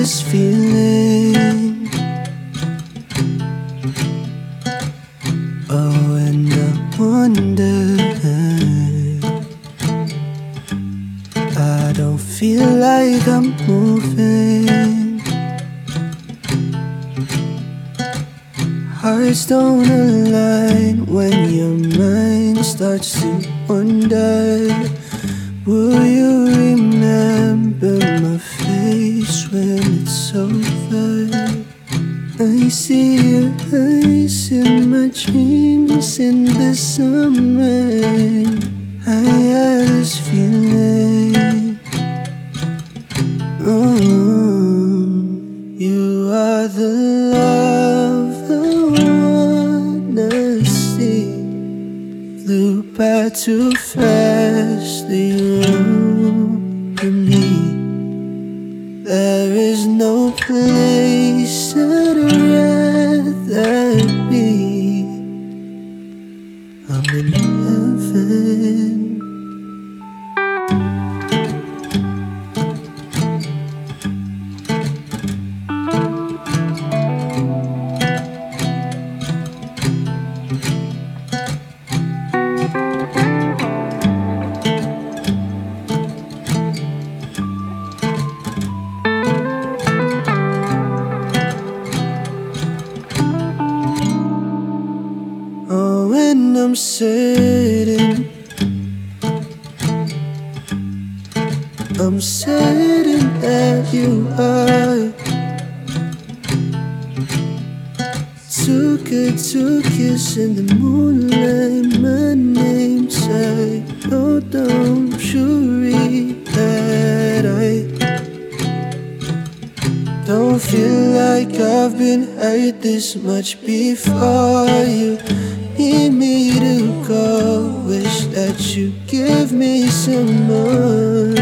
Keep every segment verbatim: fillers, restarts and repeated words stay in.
this feeling. Oh, and I wonder, I don't feel like I'm moving. Hearts don't align when your mind starts to wonder. Will you remember my face when it's over? I see your eyes in my dreams in the summer. I had this feeling. Oh, you are the love I wanna see. Flew by too fast, the over me. There is no place I'd rather be. I'm in heaven. Oh, and I'm certain, I'm certain that you are too good to kiss in the moonlight. My name's I know, don't you read that? I don't feel like I've been hurt this much before. You need me to go, wish that you give me some more.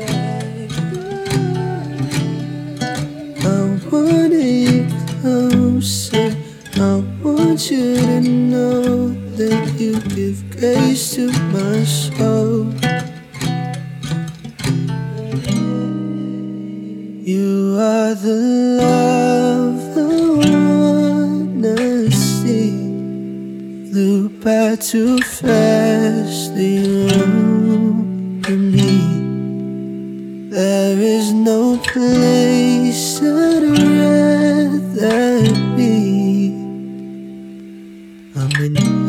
I want you closer, I want you to know that you give grace to my soul. You are the love I wanna see. Flew by too fast, the over me. There is no place I'd rather be. I'm in